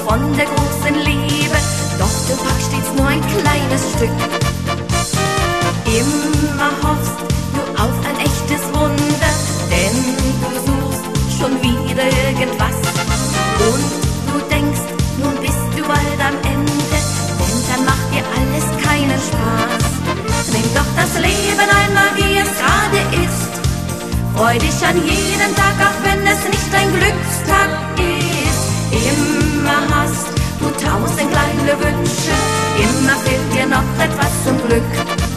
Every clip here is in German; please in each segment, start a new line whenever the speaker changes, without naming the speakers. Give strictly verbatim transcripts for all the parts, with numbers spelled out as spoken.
von der großen Liebe, doch du packst stets nur ein kleines Stück. Immer hoffst du auf ein echtes Wunder, denn du suchst schon wieder irgendwas. Und du denkst, nun bist du bald am Ende, denn dann macht dir alles keinen Spaß. Nimm doch das Leben einmal, wie es gerade ist. Freu dich an jeden Tag, auch wenn es nicht dein Glückstag ist. Immer hast du tausend kleine Wünsche, immer fehlt dir noch etwas zum Glück.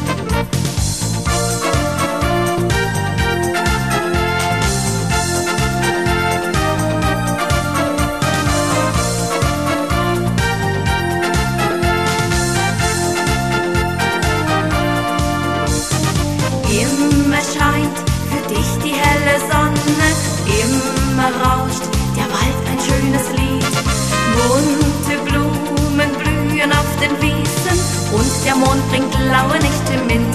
Immer scheint für dich die helle Sonne, immer rauscht der Wald ein schönes Lied. Bunte Blumen blühen auf den Wiesen und der Mond bringt laue Nächte mit.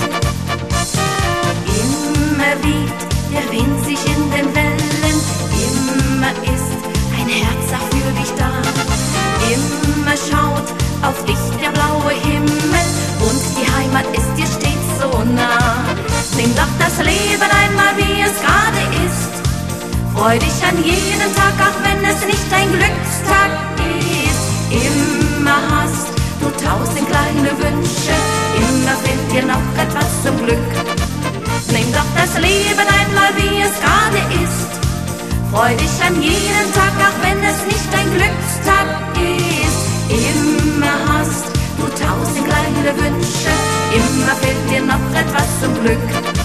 Immer weht der Wind sich in den Wellen, immer ist ein Herz auch für dich da. Immer schaut auf dich der blaue Himmel und die Heimat ist dir stets so nah. Nimm doch das Leben einmal, wie es gerade ist. Freu dich an jeden Tag, auch wenn es nicht dein Glückstag ist. Immer hast du tausend kleine Wünsche, immer fehlt dir noch etwas zum Glück. Nimm doch das Leben einmal, wie es gerade ist. Freu dich an jeden Tag, auch wenn es nicht dein Glückstag ist. Immer hast du tausend kleine Wünsche, immer fehlt dir noch etwas zum Glück.